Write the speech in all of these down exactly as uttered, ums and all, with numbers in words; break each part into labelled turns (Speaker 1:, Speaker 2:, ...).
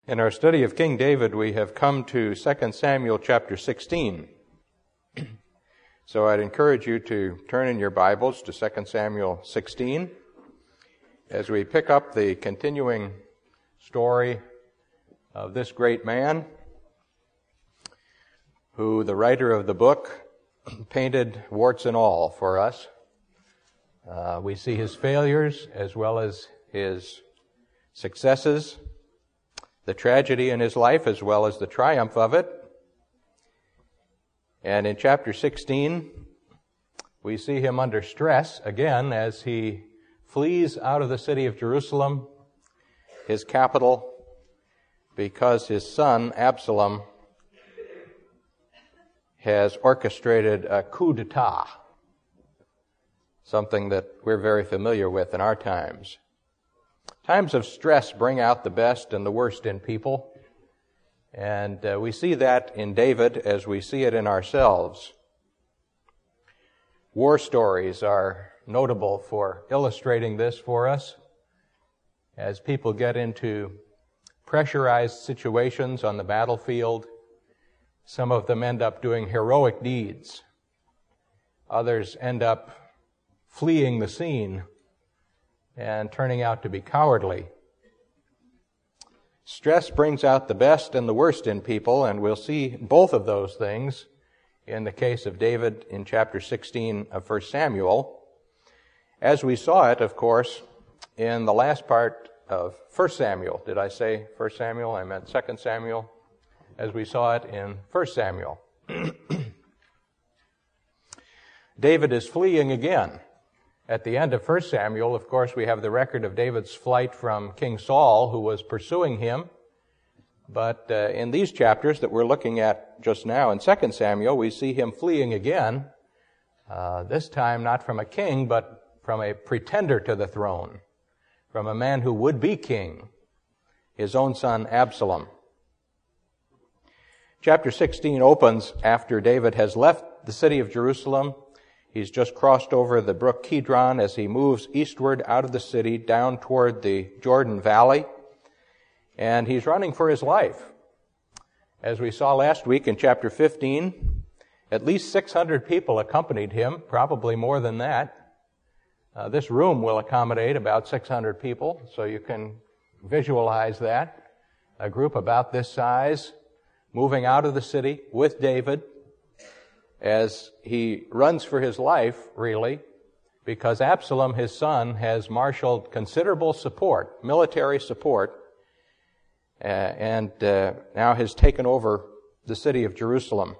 Speaker 1: In our study of King David, we have come to Second Samuel chapter sixteen. So I'd encourage you to turn in your Bibles to Second Samuel sixteen as we pick up the continuing story of this great man who the writer of the book painted warts and all for us. Uh, we see his failures as well as his successes, the tragedy in his life as well as the triumph of it. And in chapter sixteen, we see him under stress again as he flees out of the city of Jerusalem, his capital, because his son Absalom has orchestrated a coup d'etat, something that we're very familiar with in our times. Times of stress bring out the best and the worst in people, and uh, we see that in David as we see it in ourselves. War stories are notable for illustrating this for us. As people get into pressurized situations on the battlefield, some of them end up doing heroic deeds. Others end up fleeing the scene and turning out to be cowardly. Stress brings out the best and the worst in people, and we'll see both of those things in the case of David in chapter sixteen of First Samuel, as we saw it, of course, in the last part of First Samuel. Did I say First Samuel? I meant Second Samuel, as we saw it in First Samuel. David is fleeing again. At the end of First Samuel, of course, we have the record of David's flight from King Saul, who was pursuing him. But uh, in these chapters that we're looking at just now in Second Samuel, we see him fleeing again, uh, this time not from a king, but from a pretender to the throne, from a man who would be king, his own son Absalom. Chapter sixteen opens after David has left the city of Jerusalem. He's just crossed over the brook Kidron as he moves eastward out of the city down toward the Jordan Valley, and he's running for his life. As we saw last week in chapter fifteen, at least six hundred people accompanied him, probably more than that. Uh, this room will accommodate about six hundred people, so you can visualize that. A group about this size moving out of the city with David, as he runs for his life, really, because Absalom, his son, has marshaled considerable support, military support, uh, and uh, now has taken over the city of Jerusalem.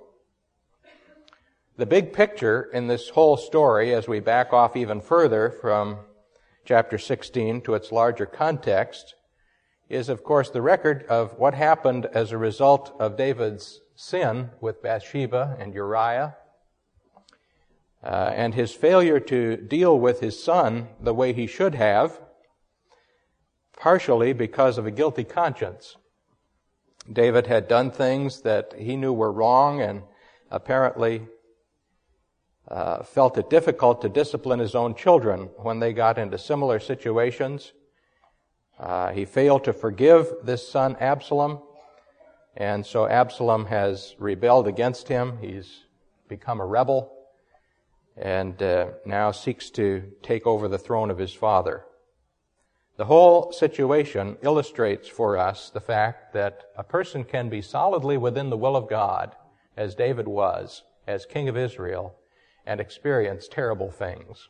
Speaker 1: The big picture in this whole story, as we back off even further from chapter sixteen to its larger context, is, of course, the record of what happened as a result of David's sin with Bathsheba and Uriah, uh, and his failure to deal with his son the way he should have, partially because of a guilty conscience. David had done things that he knew were wrong and apparently uh, felt it difficult to discipline his own children when they got into similar situations. Uh, he failed to forgive this son Absalom, and so Absalom has rebelled against him. He's become a rebel and uh, now seeks to take over the throne of his father. The whole situation illustrates for us the fact that a person can be solidly within the will of God, as David was, as king of Israel, and experience terrible things.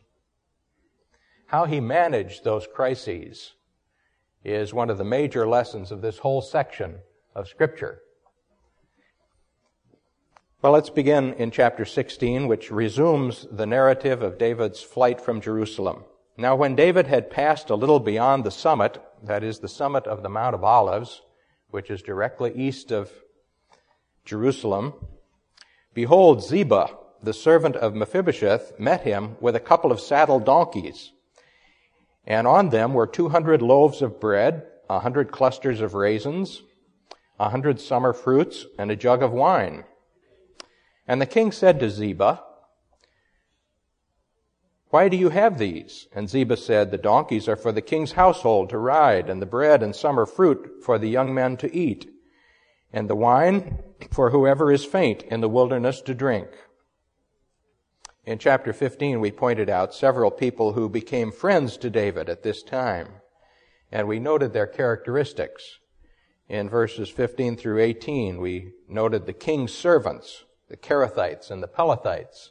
Speaker 1: How he managed those crises is one of the major lessons of this whole section of Scripture. Well, let's begin in chapter sixteen, which resumes the narrative of David's flight from Jerusalem. Now, when David had passed a little beyond the summit, that is the summit of the Mount of Olives, which is directly east of Jerusalem, behold, Ziba, the servant of Mephibosheth, met him with a couple of saddled donkeys. And on them were two hundred loaves of bread, a hundred clusters of raisins, a hundred summer fruits, and a jug of wine. And the king said to Ziba, Why do you have these? And Ziba said, the donkeys are for the king's household to ride, and the bread and summer fruit for the young men to eat, and the wine for whoever is faint in the wilderness to drink. In chapter fifteen, we pointed out several people who became friends to David at this time, and we noted their characteristics. In verses fifteen through eighteen, we noted the king's servants, the Kerethites and the Pelethites,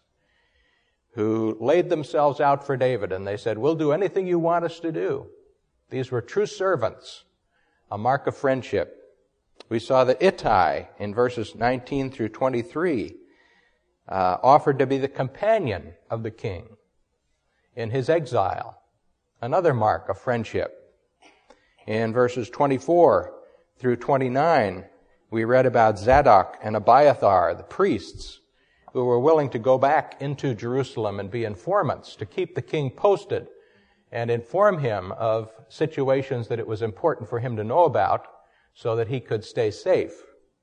Speaker 1: who laid themselves out for David, and they said, we'll do anything you want us to do. These were true servants, a mark of friendship. We saw that Ittai, in verses nineteen through twenty-three, uh, offered to be the companion of the king in his exile, another mark of friendship. In verses twenty-four through twenty-nine, we read about Zadok and Abiathar, the priests, who were willing to go back into Jerusalem and be informants to keep the king posted and inform him of situations that it was important for him to know about so that he could stay safe.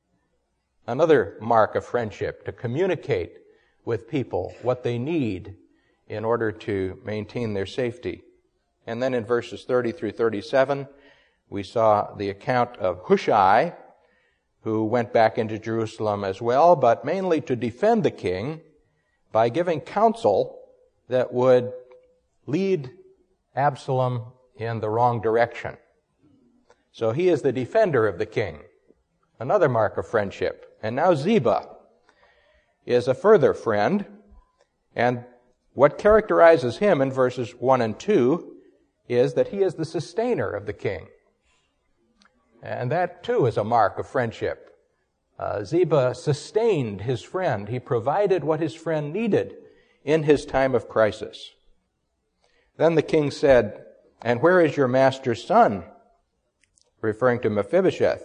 Speaker 1: Another mark of friendship, to communicate with people what they need in order to maintain their safety. And then in verses thirty through thirty-seven, we saw the account of Hushai, who went back into Jerusalem as well, but mainly to defend the king by giving counsel that would lead Absalom in the wrong direction. So he is the defender of the king, another mark of friendship. And now Ziba is a further friend, and what characterizes him in verses one and two is that he is the sustainer of the king. And that, too, is a mark of friendship. Uh, Ziba sustained his friend. He provided what his friend needed in his time of crisis. Then the king said, and where is your master's son? Referring to Mephibosheth.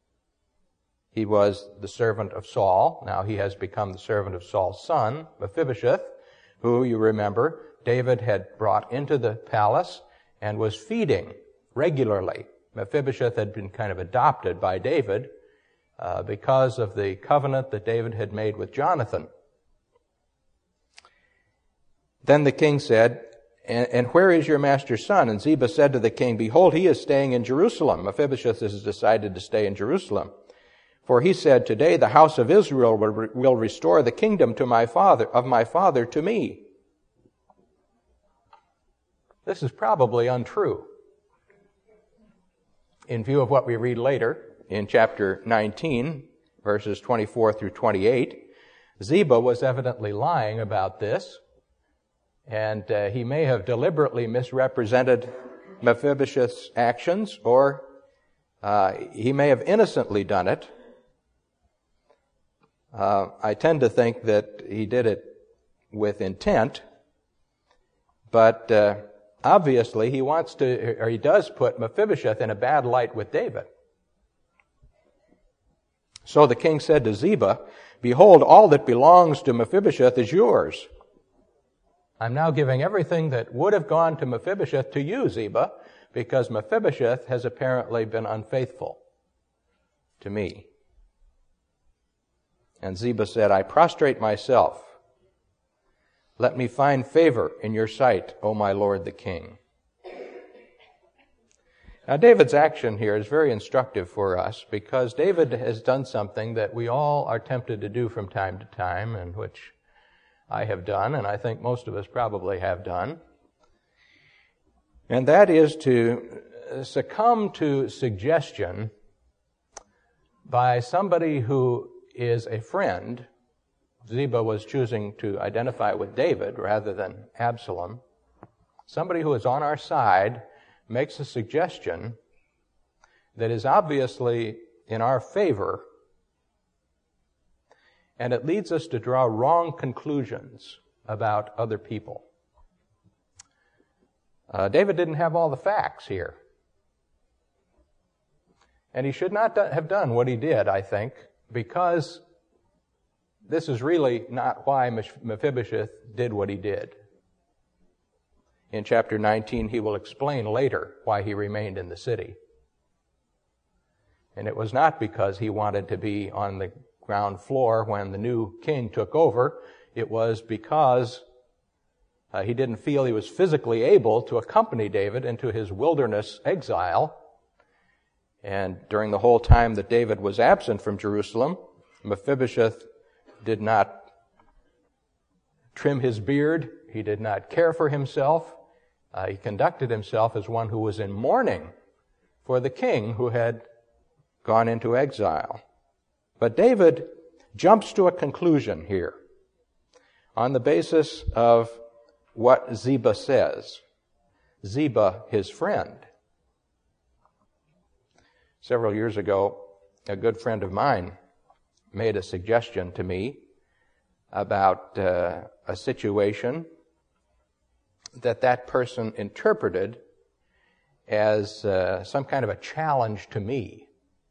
Speaker 1: He was the servant of Saul. Now he has become the servant of Saul's son, Mephibosheth, who, you remember, David had brought into the palace and was feeding regularly. Mephibosheth had been kind of adopted by David uh, because of the covenant that David had made with Jonathan. Then the king said, and, and where is your master's son? And Ziba said to the king, behold, he is staying in Jerusalem. Mephibosheth has decided to stay in Jerusalem. For he said, today the house of Israel will, re- will restore the kingdom to my father, of my father to me. This is probably untrue, in view of what we read later in chapter nineteen, verses twenty-four through twenty-eight. Ziba was evidently lying about this, and uh, he may have deliberately misrepresented Mephibosheth's actions, or uh, he may have innocently done it. Uh, I tend to think that he did it with intent, but uh, obviously he wants to, or he does put Mephibosheth in a bad light with David. So the king said to Ziba, behold, all that belongs to Mephibosheth is yours. I'm now giving everything that would have gone to Mephibosheth to you, Ziba, because Mephibosheth has apparently been unfaithful to me. And Ziba said, I prostrate myself. Let me find favor in your sight, O my lord the king. Now, David's action here is very instructive for us because David has done something that we all are tempted to do from time to time, and which I have done, and I think most of us probably have done. And that is to succumb to suggestion by somebody who is a friend. Ziba was choosing to identify with David rather than Absalom. Somebody who is on our side makes a suggestion that is obviously in our favor, and it leads us to draw wrong conclusions about other people. Uh, David didn't have all the facts here. And he should not have done what he did, I think, because this is really not why Mephibosheth did what he did. In chapter nineteen, he will explain later why he remained in the city. And it was not because he wanted to be on the ground floor when the new king took over. It was because Uh, he didn't feel he was physically able to accompany David into his wilderness exile. And during the whole time that David was absent from Jerusalem, Mephibosheth did not trim his beard. He did not care for himself. Uh, he conducted himself as one who was in mourning for the king who had gone into exile. But David jumps to a conclusion here on the basis of what Ziba says. Ziba, his friend. Several years ago, a good friend of mine made a suggestion to me about uh, a situation that that person interpreted as uh, some kind of a challenge to me.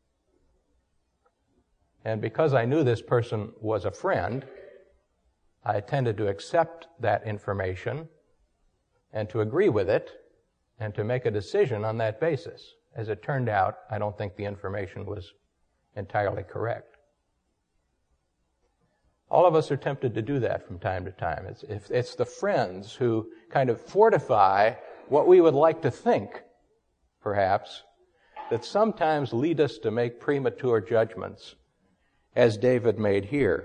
Speaker 1: And because I knew this person was a friend, I tended to accept that information and to agree with it and to make a decision on that basis. As it turned out, I don't think the information was entirely correct. All of us are tempted to do that from time to time. It's, it's the friends who kind of fortify what we would like to think, perhaps, that sometimes lead us to make premature judgments, as David made here.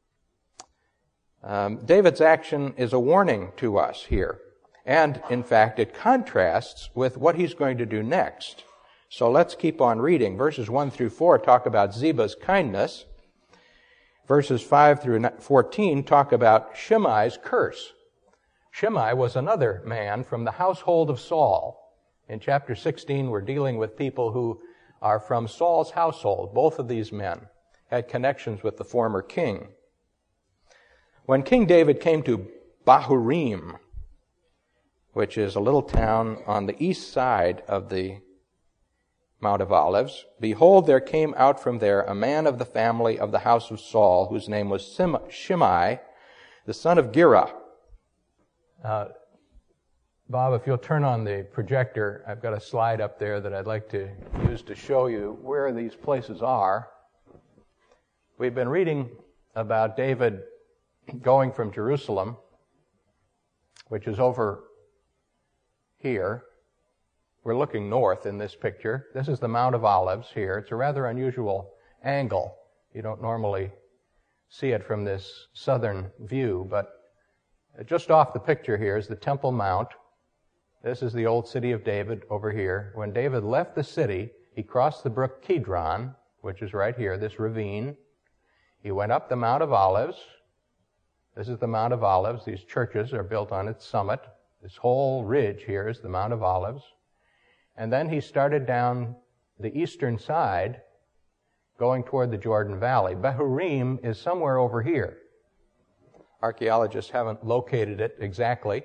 Speaker 1: Um, David's action is a warning to us here. And, in fact, it contrasts with what he's going to do next. So let's keep on reading. Verses one through four talk about Ziba's kindness. Verses five through fourteen talk about Shimei's curse. Shimei was another man from the household of Saul. In chapter sixteen, we're dealing with people who are from Saul's household. Both of these men had connections with the former king. When King David came to Bahurim, which is a little town on the east side of the Mount of Olives, behold, there came out from there a man of the family of the house of Saul, whose name was Shimei, the son of Gera. Uh, Bob, if you'll turn on the projector, I've got a slide up there that I'd like to use to show you where these places are. We've been reading about David going from Jerusalem, which is over here. We're looking north in this picture. This is the Mount of Olives here. It's a rather unusual angle. You don't normally see it from this southern view, but just off the picture here is the Temple Mount. This is the old city of David over here. When David left the city, he crossed the brook Kidron, which is right here, this ravine. He went up the Mount of Olives. This is the Mount of Olives. These churches are built on its summit. This whole ridge here is the Mount of Olives. And then he started down the eastern side, going toward the Jordan Valley. Bahurim is somewhere over here. Archaeologists haven't located it exactly.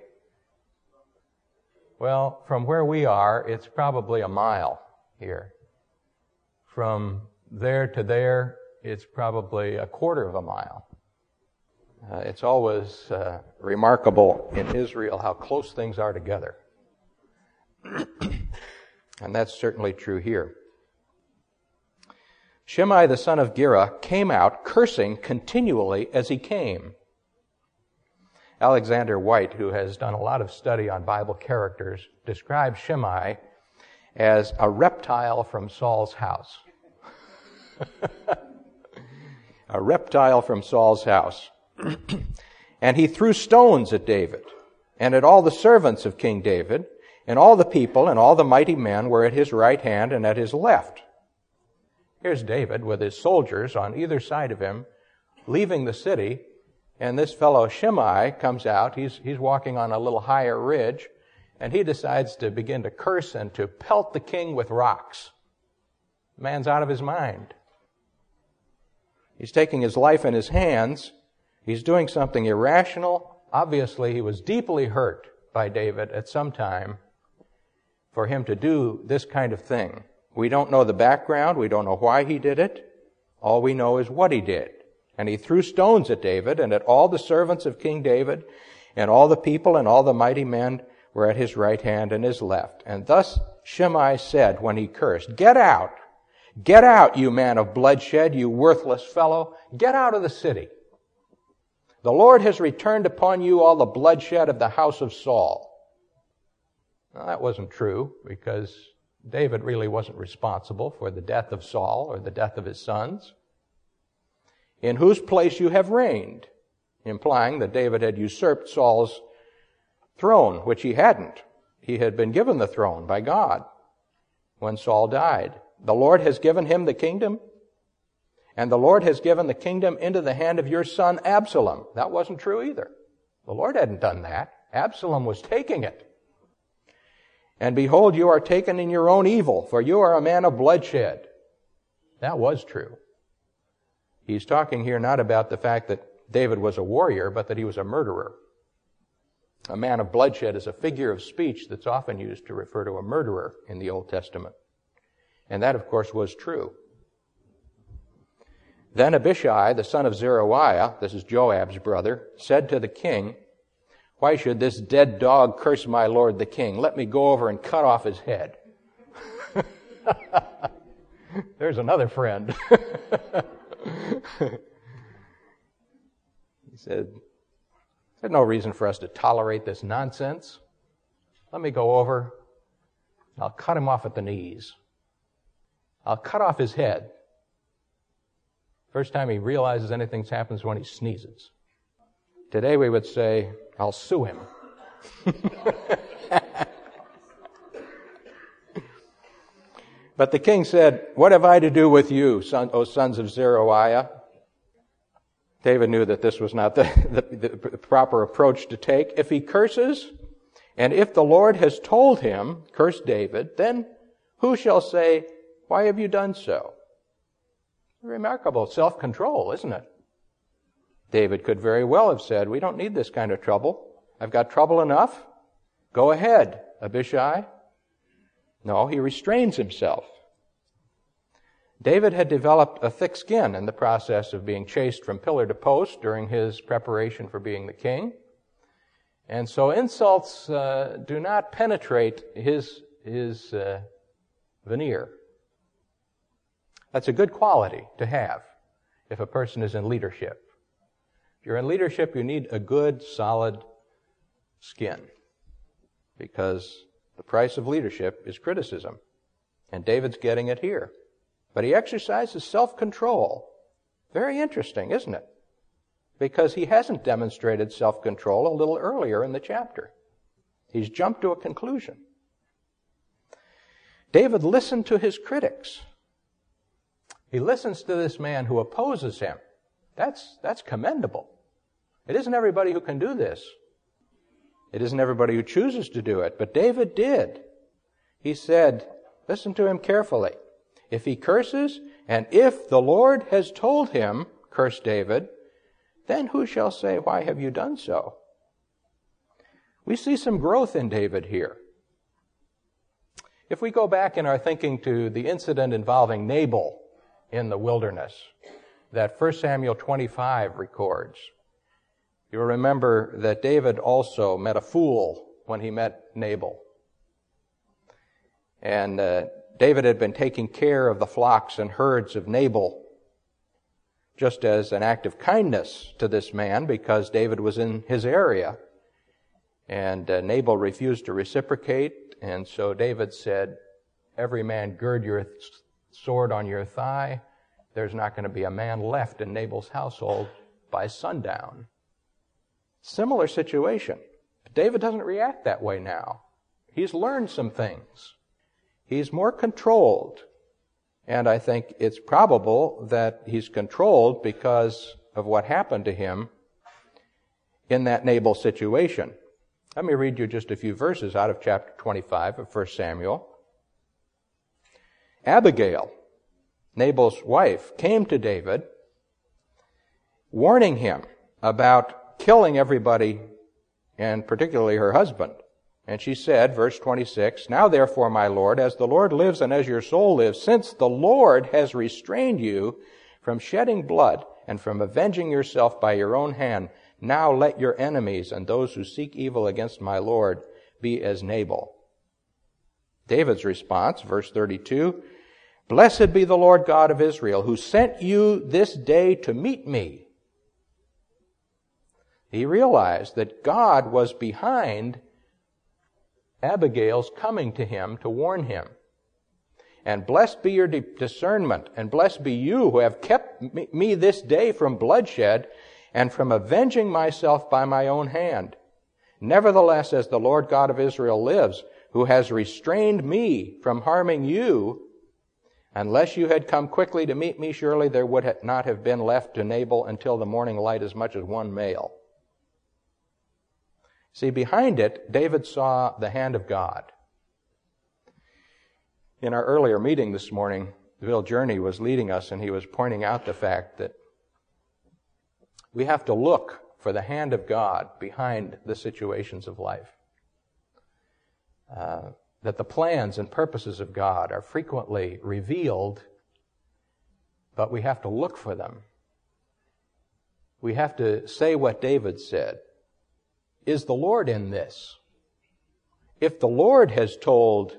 Speaker 1: Well, from where we are, it's probably a mile here. From there to there, it's probably a quarter of a mile. Uh, it's always uh, remarkable in Israel how close things are together. And that's certainly true here. Shimei, the son of Gera, came out cursing continually as he came. Alexander White, who has done a lot of study on Bible characters, describes Shimei as a reptile from Saul's house. A reptile from Saul's house. And he threw stones at David and at all the servants of King David, and all the people and all the mighty men were at his right hand and at his left. Here's David with his soldiers on either side of him, leaving the city, and this fellow Shimei comes out. He's, he's walking on a little higher ridge, and he decides to begin to curse and to pelt the king with rocks. The man's out of his mind. He's taking his life in his hands. He's doing something irrational. Obviously, he was deeply hurt by David at some time for him to do this kind of thing. We don't know the background. We don't know why he did it. All we know is what he did. And he threw stones at David and at all the servants of King David, and all the people and all the mighty men were at his right hand and his left. And thus Shimei said when he cursed, "Get out! Get out, you man of bloodshed, you worthless fellow! Get out of the city! The Lord has returned upon you all the bloodshed of the house of Saul. Now, that wasn't true, because David really wasn't responsible for the death of Saul or the death of his sons. In whose place you have reigned, implying that David had usurped Saul's throne, which he hadn't. He had been given the throne by God when Saul died. The Lord has given him the kingdom, and the Lord has given the kingdom into the hand of your son Absalom. That wasn't true either. The Lord hadn't done that. Absalom was taking it. And behold, you are taken in your own evil, for you are a man of bloodshed. That was true. He's talking here not about the fact that David was a warrior, but that he was a murderer. A man of bloodshed is a figure of speech that's often used to refer to a murderer in the Old Testament. And that, of course, was true. Then Abishai, the son of Zeruiah, this is Joab's brother, said to the king, "Why should this dead dog curse my lord the king? Let me go over and cut off his head." There's another friend. He said, "There's no reason for us to tolerate this nonsense. Let me go over. I'll cut him off at the knees. I'll cut off his head." First time he realizes anything's happened is when he sneezes. Today we would say, "I'll sue him." But the king said, "What have I to do with you, son, O sons of Zeruiah?" David knew that this was not the, the, the proper approach to take. If he curses, and if the Lord has told him, curse David, then who shall say, "Why have you done so?" Remarkable self-control, isn't it? David could very well have said, "We don't need this kind of trouble. I've got trouble enough. Go ahead, Abishai." No, he restrains himself. David had developed a thick skin in the process of being chased from pillar to post during his preparation for being the king. And so insults uh, do not penetrate his, his uh, veneer. That's a good quality to have if a person is in leadership. If you're in leadership, you need a good, solid skin, because the price of leadership is criticism. And David's getting it here. But he exercises self-control. Very interesting, isn't it? Because he hasn't demonstrated self-control a little earlier in the chapter. He's jumped to a conclusion. David listened to his critics. He listens to this man who opposes him. That's, that's commendable. It isn't everybody who can do this. It isn't everybody who chooses to do it, but David did. He said, listen to him carefully. If he curses, and if the Lord has told him, curse David, then who shall say, "Why have you done so?" We see some growth in David here. If we go back in our thinking to the incident involving Nabal in the wilderness that First Samuel twenty-five records, you'll remember that David also met a fool when he met Nabal. And uh, David had been taking care of the flocks and herds of Nabal just as an act of kindness to this man, because David was in his area. And uh, Nabal refused to reciprocate, and so David said, "Every man gird your th- sword on your thigh. There's not going to be a man left in Nabal's household by sundown." Similar situation. But David doesn't react that way now. He's learned some things. He's more controlled. And I think it's probable that he's controlled because of what happened to him in that Nabal situation. Let me read you just a few verses out of chapter twenty-five of First Samuel. Abigail, Nabal's wife, came to David, warning him about killing everybody, and particularly her husband. And she said, verse twenty-six, "Now therefore, my lord, as the Lord lives and as your soul lives, since the Lord has restrained you from shedding blood and from avenging yourself by your own hand, now let your enemies and those who seek evil against my Lord be as Nabal." David's response, verse thirty-two, "Blessed be the Lord God of Israel, who sent you this day to meet me." He realized that God was behind Abigail's coming to him to warn him. And blessed be your discernment, and blessed be you who have kept me this day from bloodshed and from avenging myself by my own hand. Nevertheless, as the Lord God of Israel lives, who has restrained me from harming you, unless you had come quickly to meet me, surely there would not have been left to Nabal until the morning light as much as one male. See, behind it, David saw the hand of God. In our earlier meeting this morning, Bill Journey was leading us, and he was pointing out the fact that we have to look for the hand of God behind the situations of life. Uh, that the plans and purposes of God are frequently revealed, but we have to look for them. We have to say what David said. Is the Lord in this? If the Lord has told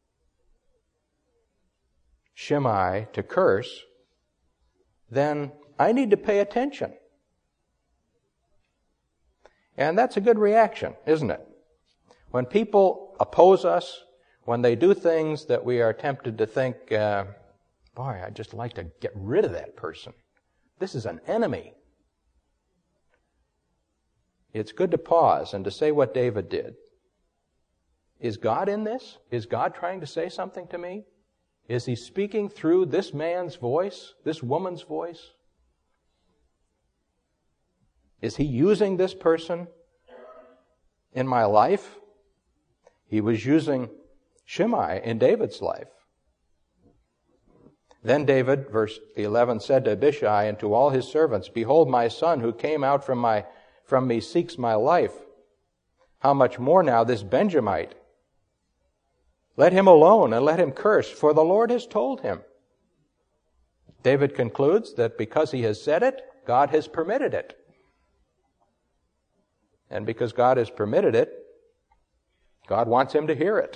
Speaker 1: Shimei to curse, then I need to pay attention. And that's a good reaction, isn't it? When people oppose us, when they do things that we are tempted to think, uh, boy, I'd just like to get rid of that person. This is an enemy. It's good to pause and to say what David did. Is God in this? Is God trying to say something to me? Is he speaking through this man's voice, this woman's voice? Is he using this person in my life? He was using Shimei in David's life. Then David, verse eleven, said to Abishai and to all his servants, Behold, my son who came out from my from me seeks my life. How much more now this Benjamite? Let him alone and let him curse, for the Lord has told him. David concludes that because he has said it, God has permitted it. And because God has permitted it, God wants him to hear it.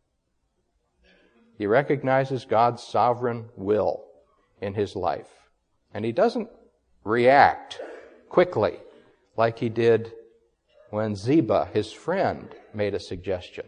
Speaker 1: He recognizes God's sovereign will in his life. And he doesn't react quickly like he did when Ziba, his friend, made a suggestion.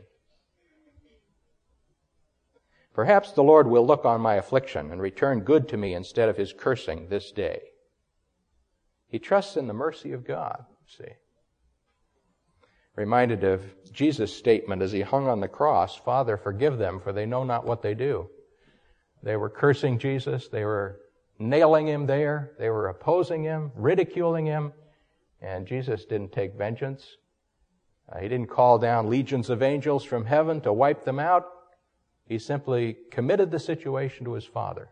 Speaker 1: Perhaps the Lord will look on my affliction and return good to me instead of his cursing this day. He trusts in the mercy of God, see. Reminded of Jesus' statement as he hung on the cross, Father, forgive them, for they know not what they do. They were cursing Jesus. They were nailing him there. They were opposing him, ridiculing him. And Jesus didn't take vengeance. Uh, he didn't call down legions of angels from heaven to wipe them out. He simply committed the situation to his Father.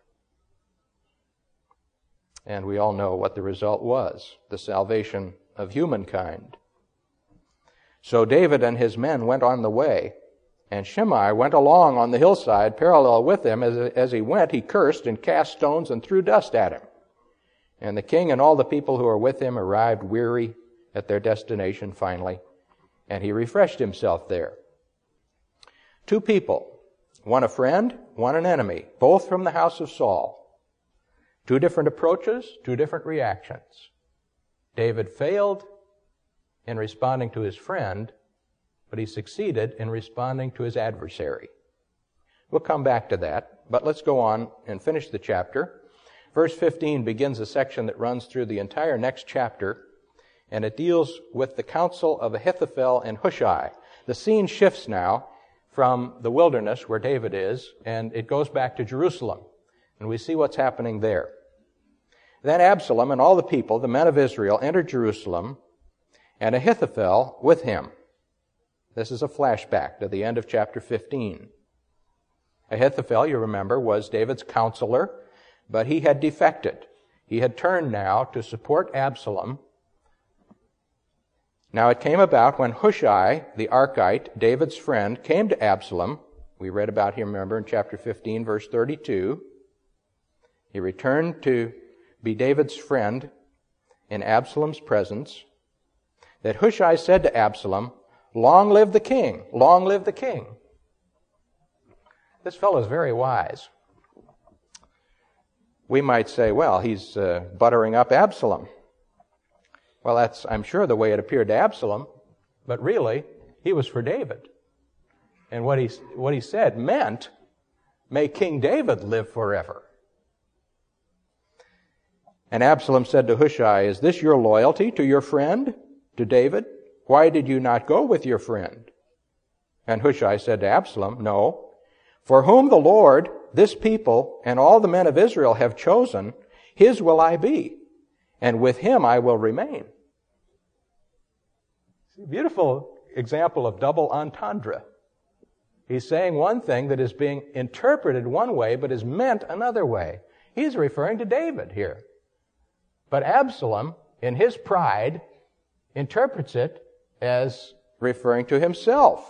Speaker 1: And we all know what the result was, the salvation of humankind. So David and his men went on the way, and Shimei went along on the hillside parallel with him. As, as he went, he cursed and cast stones and threw dust at him. And the king and all the people who were with him arrived weary at their destination finally, and he refreshed himself there. Two people, one a friend, one an enemy, both from the house of Saul. Two different approaches, two different reactions. David failed in responding to his friend, but he succeeded in responding to his adversary. We'll come back to that, but let's go on and finish the chapter. Verse fifteen begins a section that runs through the entire next chapter, and it deals with the counsel of Ahithophel and Hushai. The scene shifts now from the wilderness where David is, and it goes back to Jerusalem, and we see what's happening there. Then Absalom and all the people, the men of Israel, entered Jerusalem, and Ahithophel with him. This is a flashback to the end of chapter fifteen. Ahithophel, you remember, was David's counselor, but he had defected. He had turned now to support Absalom. Now it came about when Hushai, the Archite, David's friend, came to Absalom. We read about him, remember, in chapter fifteen, verse thirty-two. He returned to be David's friend in Absalom's presence. That Hushai said to Absalom, Long live the king! Long live the king! This fellow is very wise. We might say, well, he's uh, buttering up Absalom. Well, that's, I'm sure, the way it appeared to Absalom, but really, he was for David. And what he, what he said meant, may King David live forever. And Absalom said to Hushai, is this your loyalty to your friend, to David? Why did you not go with your friend? And Hushai said to Absalom, no, for whom the Lord, this people, and all the men of Israel have chosen, his will I be, and with him I will remain. Beautiful example of double entendre. He's saying one thing that is being interpreted one way, but is meant another way. He's referring to David here. But Absalom, in his pride, interprets it as referring to himself.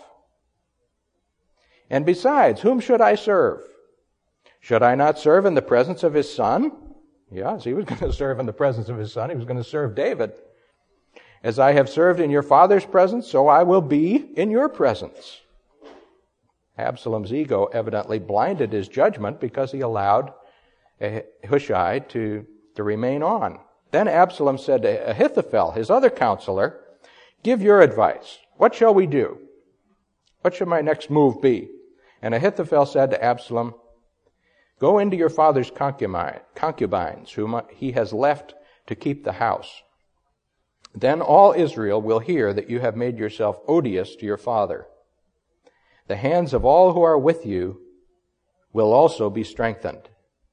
Speaker 1: And besides, whom should I serve? Should I not serve in the presence of his son? Yes, he was going to serve in the presence of his son. He was going to serve David. As I have served in your father's presence, so I will be in your presence. Absalom's ego evidently blinded his judgment because he allowed Hushai to, to remain on. Then Absalom said to Ahithophel, his other counselor, give your advice. What shall we do? What should my next move be? And Ahithophel said to Absalom, go into your father's concubines, whom he has left to keep the house. Then all Israel will hear that you have made yourself odious to your father. The hands of all who are with you will also be strengthened.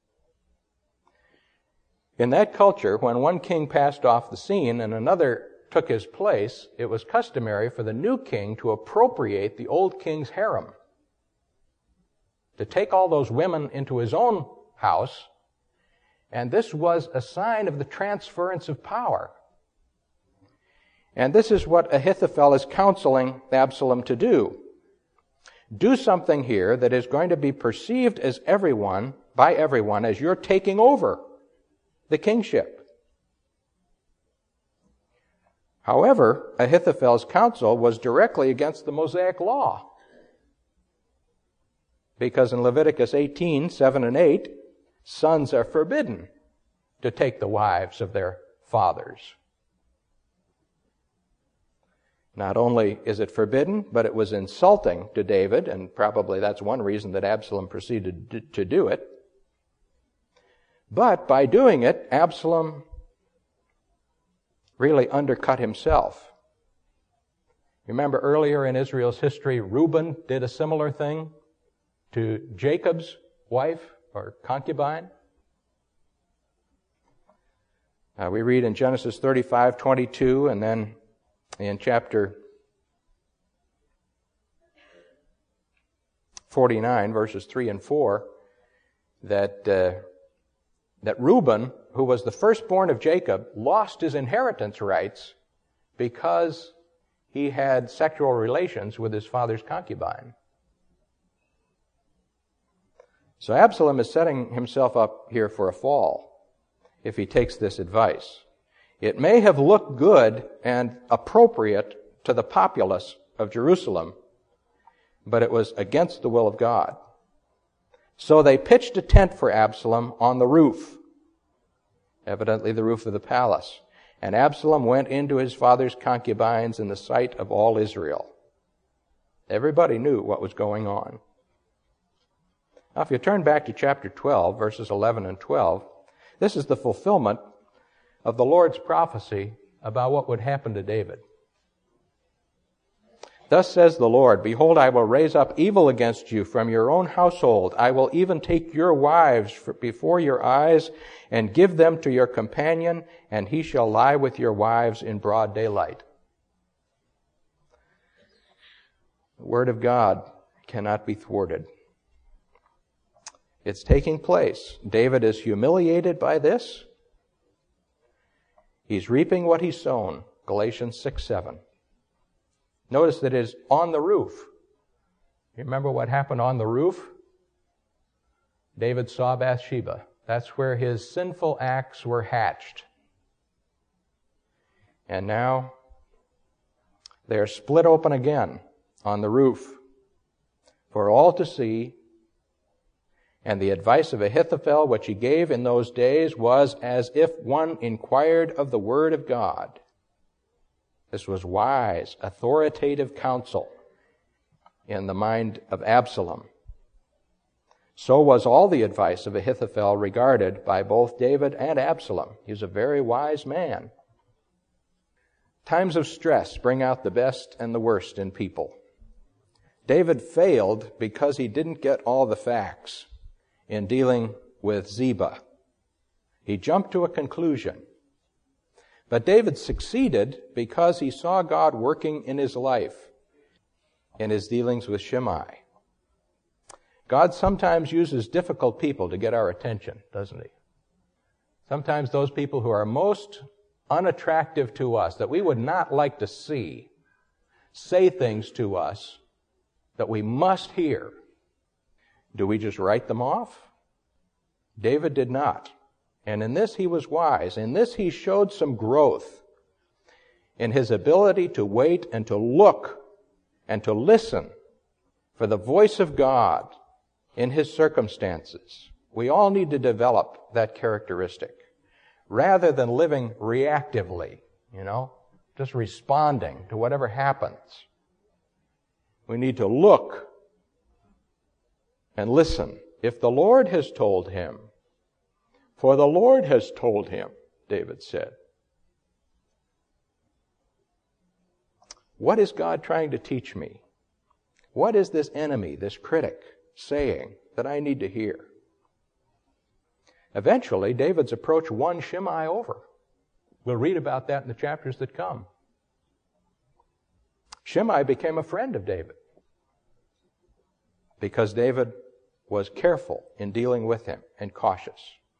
Speaker 1: In that culture, when one king passed off the scene and another took his place, it was customary for the new king to appropriate the old king's harem, to take all those women into his own house, and this was a sign of the transference of power. And this is what Ahithophel is counseling Absalom to do. Do something here that is going to be perceived as everyone, by everyone, as you're taking over the kingship. However, Ahithophel's counsel was directly against the Mosaic law. Because in Leviticus eighteen, seven and eight, sons are forbidden to take the wives of their fathers. Not only is it forbidden, but it was insulting to David, and probably that's one reason that Absalom proceeded to do it. But by doing it, Absalom really undercut himself. Remember earlier in Israel's history, Reuben did a similar thing to Jacob's wife or concubine. Uh, we read in Genesis thirty-five twenty-two, and then in chapter forty-nine, verses three and four, that uh, that Reuben, who was the firstborn of Jacob, lost his inheritance rights because he had sexual relations with his father's concubine. So Absalom is setting himself up here for a fall if he takes this advice. It may have looked good and appropriate to the populace of Jerusalem, but it was against the will of God. So they pitched a tent for Absalom on the roof, evidently the roof of the palace. And Absalom went into his father's concubines in the sight of all Israel. Everybody knew what was going on. Now, if you turn back to chapter twelve, verses eleven and twelve, this is the fulfillment of the Lord's prophecy about what would happen to David. Thus says the Lord, behold, I will raise up evil against you from your own household. I will even take your wives before your eyes and give them to your companion, and he shall lie with your wives in broad daylight. The word of God cannot be thwarted. It's taking place. David is humiliated by this. He's reaping what he's sown. Galatians six seven. Notice that it is on the roof. You remember what happened on the roof? David saw Bathsheba. That's where his sinful acts were hatched. And now they are split open again on the roof for all to see. And the advice of Ahithophel, which he gave in those days, was as if one inquired of the word of God. This was wise, authoritative counsel in the mind of Absalom. So was all the advice of Ahithophel regarded by both David and Absalom. He was a very wise man. Times of stress bring out the best and the worst in people. David failed because he didn't get all the facts in dealing with Ziba. He jumped to a conclusion. But David succeeded because he saw God working in his life, in his dealings with Shimei. God sometimes uses difficult people to get our attention, doesn't he? Sometimes those people who are most unattractive to us, that we would not like to see, say things to us that we must hear. Do we just write them off? David did not. And in this he was wise. In this he showed some growth in his ability to wait and to look and to listen for the voice of God in his circumstances. We all need to develop that characteristic rather than living reactively, you know, just responding to whatever happens. We need to look and listen. If the Lord has told him, for the Lord has told him, David said. What is God trying to teach me? What is this enemy, this critic, saying that I need to hear? Eventually, David's approach won Shimei over. We'll read about that in the chapters that come. Shimei became a friend of David because David was careful in dealing with him and cautious.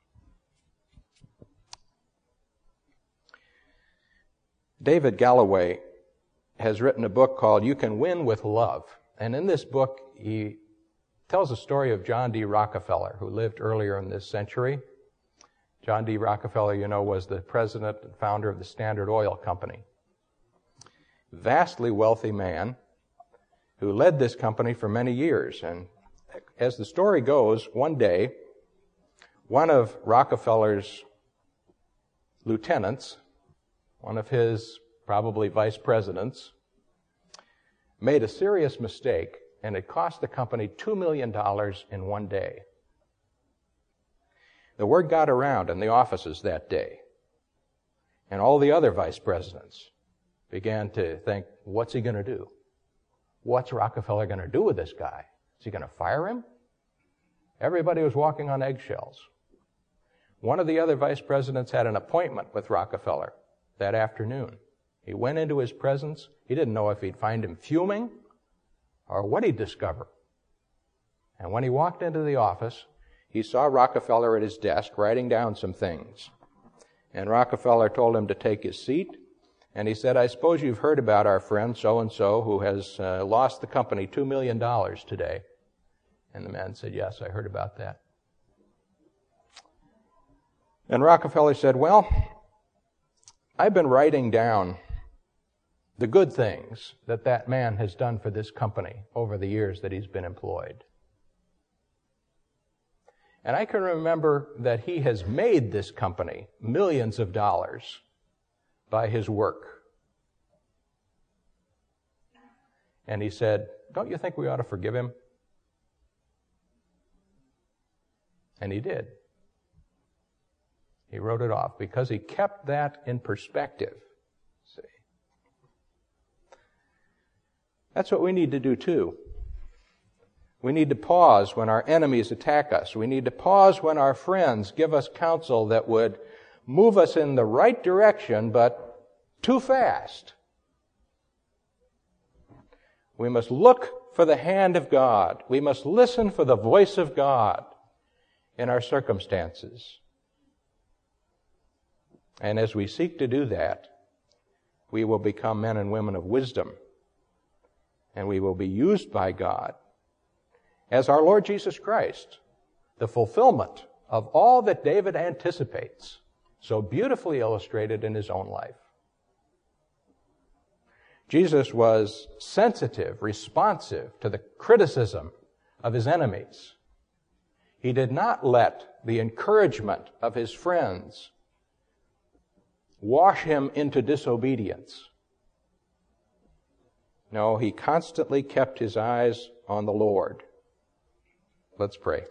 Speaker 1: David Galloway has written a book called You Can Win with Love. And in this book, he tells the story of John D. Rockefeller, who lived earlier in this century. John D. Rockefeller, you know, was the president and founder of the Standard Oil Company. Vastly wealthy man who led this company for many years. And as the story goes, one day, one of Rockefeller's lieutenants, one of his probably vice presidents, made a serious mistake, and it cost the company two million dollars in one day. The word got around in the offices that day, and all the other vice presidents began to think, what's he going to do? What's Rockefeller going to do with this guy? Is he going to fire him? Everybody was walking on eggshells. One of the other vice presidents had an appointment with Rockefeller that afternoon. He went into his presence. He didn't know if he'd find him fuming or what he'd discover. And when he walked into the office, he saw Rockefeller at his desk writing down some things. And Rockefeller told him to take his seat. And he said, I suppose you've heard about our friend so-and-so who has uh, lost the company two million dollars today. And the man said, yes, I heard about that. And Rockefeller said, well, I've been writing down the good things that that man has done for this company over the years that he's been employed. And I can remember that he has made this company millions of dollars by his work. And he said, don't you think we ought to forgive him? And he did. He wrote it off because he kept that in perspective. See? That's what we need to do too. We need to pause when our enemies attack us. We need to pause when our friends give us counsel that would move us in the right direction, but too fast. We must look for the hand of God. We must listen for the voice of God in our circumstances. And as we seek to do that, we will become men and women of wisdom, and we will be used by God as our Lord Jesus Christ, the fulfillment of all that David anticipates, so beautifully illustrated in his own life. Jesus was sensitive, responsive to the criticism of his enemies. He did not let the encouragement of his friends wash him into disobedience. No, he constantly kept his eyes on the Lord. Let's pray.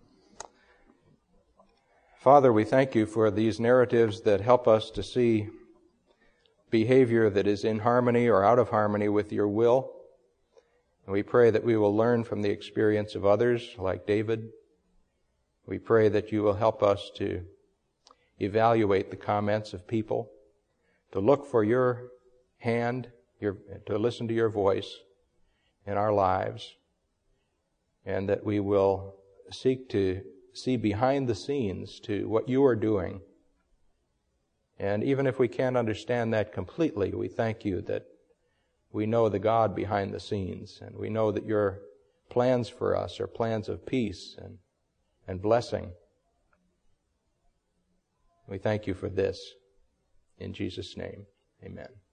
Speaker 1: Father, we thank you for these narratives that help us to see behavior that is in harmony or out of harmony with your will. And we pray that we will learn from the experience of others like David. We pray that you will help us to evaluate the comments of people, to look for your hand, your, to listen to your voice in our lives, and that we will seek to see behind the scenes to what you are doing. And even if we can't understand that completely, we thank you that we know the God behind the scenes, and we know that your plans for us are plans of peace and, and blessing. We thank you for this. In Jesus' name, amen.